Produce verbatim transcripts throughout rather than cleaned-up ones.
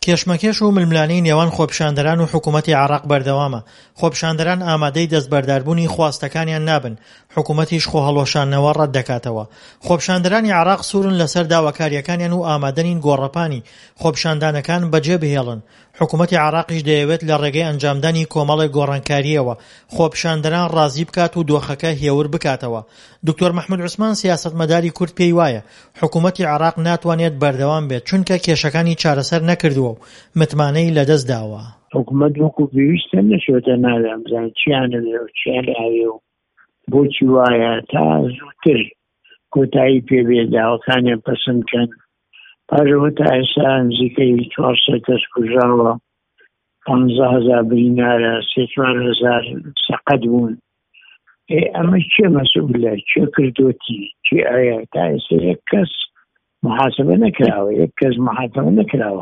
کێشمەکێش و ململانەی نێوان خۆپیشاندەران و حکوومەتی عێراق بەردەوامە. خۆپیشاندەران ئامادەی دەستبەرداربوونی خواستەکانیان نابن، حکوومەتیش خۆ هەڵوەشاندنەوە ڕەت دەکاتەوە. خۆپیشاندەرانی عێراق سوورن لەسەر داواکاریەکانیان و ئامادەنین گۆڕەپانی خۆپیشاندانەکان بەجێ بهێڵن. حکوومەتی عێراقیش دەیەوێت لە ڕێگەی ئەنجامدانی کۆمەڵێک گۆڕانکاریەوە خۆپیشاندەران ڕازی بکات و دۆخەکە هێور بکاتەوە. دکتۆر مەحموود عوسمان سیاسەتمەداری کورد پێی وایە حکوومەتی عێراق ناتوانێت بەردەوام بێت چونکە کێشەکانی چارەسەر نەکردووە و متمانەی لەدەست داوە. حکوومەت وەکو پێویستە نەچۆتە نادام بزانێت چیانە لێ و چیان ئاوێ و بۆچی وایە تا زووتر کۆتایی پێبێ داواکانیان پەسەندکەن. پاژەوە تا ئێستا نزیکەی چوارسەد کەس کوژراوە، پانزە هەزار برینارە، سێ چوار هەزار سەقەت بوون. ئەمە چێ مەسئولە؟ چێ کردوەتی؟ چێ ئایا تا ئێستا یەک کەس محاسبە نەکراوە، یەک کەس محاسبە نەکراوە.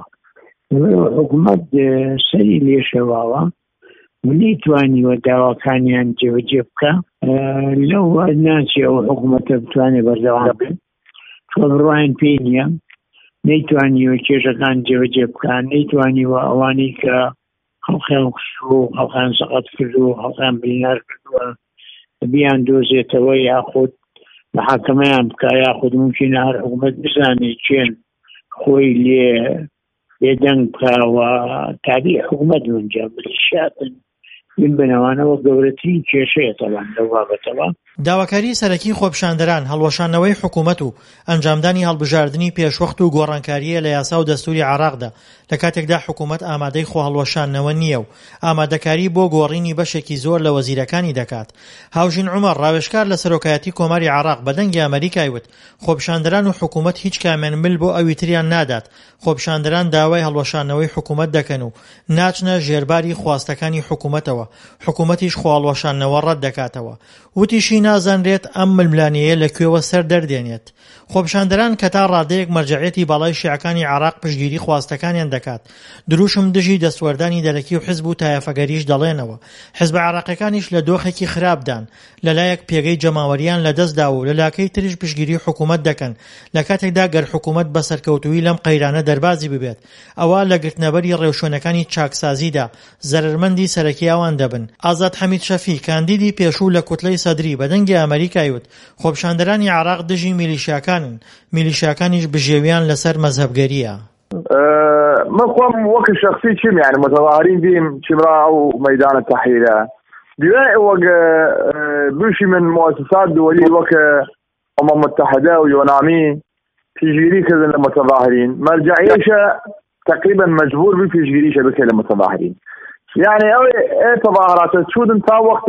حکوومەت سەری لێشەواوە و نەیتوانیوە داواکانیان جێبەجێ بکە. لەو ناچێ ئەو حکوومەتە بتوانێت بەردەوام بێت، چۆ بڕوایان پێی نییە، نەیتوانیوە کێشەکان جێبەجێ بکەن، نەیتوانیوە ئەوانەی کە خەڵقیان کوشتووە و خەڵقیان سەقەت کردووە و خەڵقیان برینار کردووە بیان دۆزێتەوە یاخود محاکەمەیان بکە، یاخود ممکنە هەر حکوومەت بزانێت چێن خۆی لێ بێدەنگ بکەوە. تابی حکوومەت منجا ملیشیاتن من بنەوانەوە گەورەترین کێشەیە تەڵان لەو بابەتەوە. داواکاری سەرەکی خۆپیشاندەران، هەڵوەشاندنەوەی حکوومەت و ئەنجامدانی هەڵبژاردننی پێشوەخت و گۆڕانکاریە لە یاسا و دەستوری عێراقدا لە کاتێکدا حکوومەت ئامادەی خۆ هەڵوەشاندنەوە نییە و ئامادەکاری بۆ گۆڕینی بەشێکی زۆر لە وەزیرەکانی دەکات. هاوژین عومەر ڕاوێژکار لە سەرۆکایەتی کۆماری عێراق بەدەنگی ئەمریکای وت خۆپیشاندەران و حکوومەت هیچ کامیان مل بۆ ئەوی تریان نادات. خۆپیشاندەران داوای هەڵوەشاندنەوەی حکوومەت دەکەن و ناچنە ژێرباری خواستەکانی حکوومەتەوە، حکوومەتیش خۆ هەڵوەشاندنەوە ڕەت دەکاتەوە. وتیشی نازانرێت ئەم ململانەیە لەکوێوە سەر دەردێنێت. خۆپیشاندەران کە تا ڕادەیەک مەرجەعیەتی باڵای شیعەکانی عێراق پشتگیری خواستەکانیان دەکات. دروشم دژی دەستوەردانی دەرەکی و حیزب و تایەفەگەریش دەڵێنەوە. حیزب عێراقیەکانیش لە دۆخێکی خراپدان، لەلایەک پێگەی جەماوەریان لەدەستدا و لەلاکەی تریش پشتگیری حکوومەت دەکەن لە کاتێکدا گەر حکوومەت بەسەرکەوتووی لەم قەیرانە دەربازی ببێت. ئەوە لە گرتنەبەری ڕێوشوێنەکانی چاکسازیدا زەرمەندی سەرەکی ئەوان دەبن. ئازاد حەمید شەفی کاندیدی پێشوو لە کوتلەی سەدری بەدەنگی ئەمریکای وت خۆپیشاندەرانی عێراق دژی میلیشیاکانن، میلیشیاکانیش بژێویان لەسەر مەزهەبگەریە. من خۆم وەک شخصی چیم يعني متظاهرين بیم چمرا و ميدان التحرير دوای وەک بوشی من مؤسسات دولية وەک أمم المتحدة ويونامي تجيري كذا المتظاهرين مرجعيشة تقريبا مجبور بفيجيريشة بكل المتظاهرين يعني أو تظاهرات تشودن تا وقت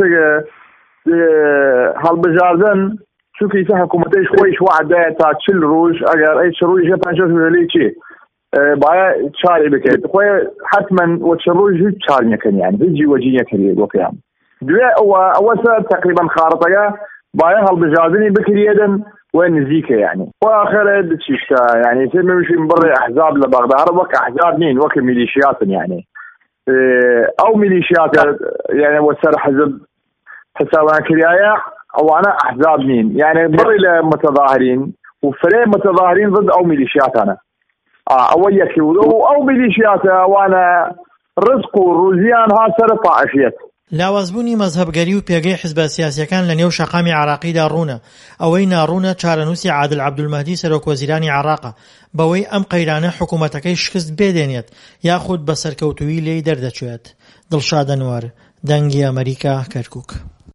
هالبجاردن شو كيسا حكومتيش خويش وعده تا تشل روج اگر اي شروج پنجاه ملي چي بايا تشاري بكيت خوي حتما وتشروج هيك تشاري كان يعني بيجي وجيه كريه وقيام دوي او اول تقريبا خارطه بايا هالبجاردني بكريدن وين نزيكه يعني واخر تشيشتا يعني يسمى مش من برا احزاب لبغداد وك احزاب مين وك ميليشيات يعني او ميليشيات يعني وسر حزب حسابنا كريايا او انا احزاب مين يعني بري لمتظاهرين وفريق متظاهرين ضد او ميليشيات انا اه او يكيو او ميليشيات وانا رزق وروزيان ها سر طائفيات. لاوازبوونی مەزهەبگەری و پێگەی حیزبە سیاسیەکان لە نێو شەقامی عێراقیدا ڕوونە. ئەوەی ناڕوونە چارەنووسی عادل عەبدولمەهدی سەرۆکوەزیرانی عێراقە بەوەی ئەم قەیرانە حکوومەتەکەی شکست بێدێنێت یاخود بەسەرکەوتووی لێی دەردەچێت. دڵشاد ئەنوەر، دەنگی ئەمریکا، کەرکووک.